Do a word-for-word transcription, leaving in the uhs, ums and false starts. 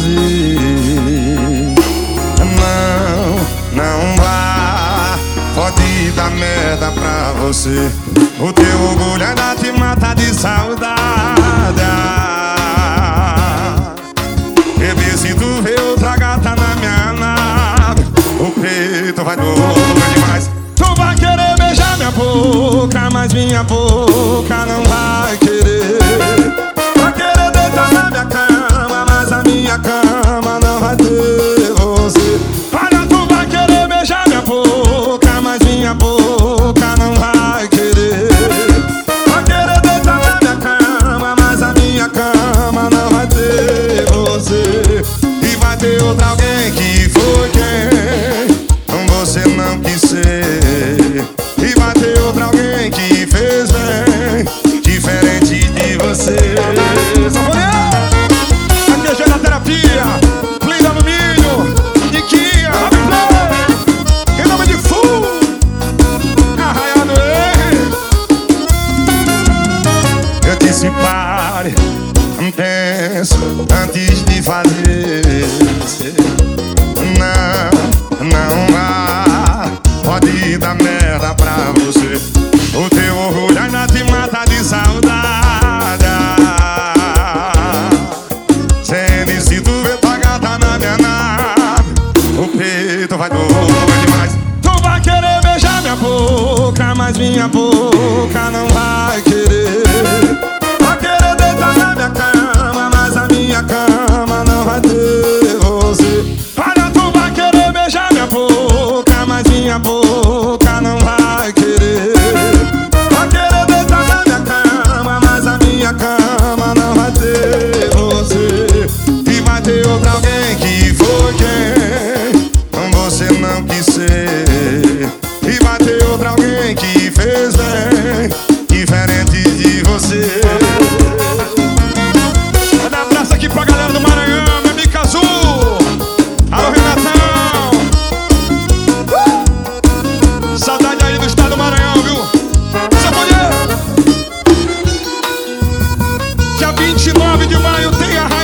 fazer. Não, não vá, pode dar merda pra você. O teu orgulho ainda te mata de saudade. Bebê, se tu vê outra gata na minha nave, o peito vai doer demais. Tu vai querer beijar minha boca, mas minha boca não vai querer. Vai querer deitar na minha cama, mas a minha cama não vai ter você. Olha, tu vai querer beijar minha boca, mas minha boca não vai querer. Vai querer deitar na minha cama, mas a minha cama não vai ter você. E vai ter outra alguém que foi quem você não quis ser. E vai ter outra alguém que fez bem, diferente de você. Saborear! Aqui é G da Terapia, Plínio Alumínio, Niquinha, Robin, em nome de Full, Arraiado R. Eu disse pare, pensa antes de fazer. Não, não vá, pode dar merda pra você. O teu orgulho ainda te mata de saudade. Sempre se tu vê tua gata na minha nave, o peito vai doer demais. Tu vai querer beijar minha boca, mas minha boca não vai querer. Vai querer deitar na minha cama, mas a minha cama não vai ter você. Olha, tu vai querer beijar minha boca, mas minha boca não vai querer. Vai querer deitar na minha cama, mas a minha cama não vai ter você. E vai ter outra alguém que foi quem você não quis ser. E vai ter outra alguém que fez bem, diferente de você. Vou dar um abraço aqui pra galera do Maranhão, meu amigo Azul. Alô, Renatão. Uh! Saudade aí do estado do Maranhão, viu? Essa mulher. Dia vinte e nove de maio tem a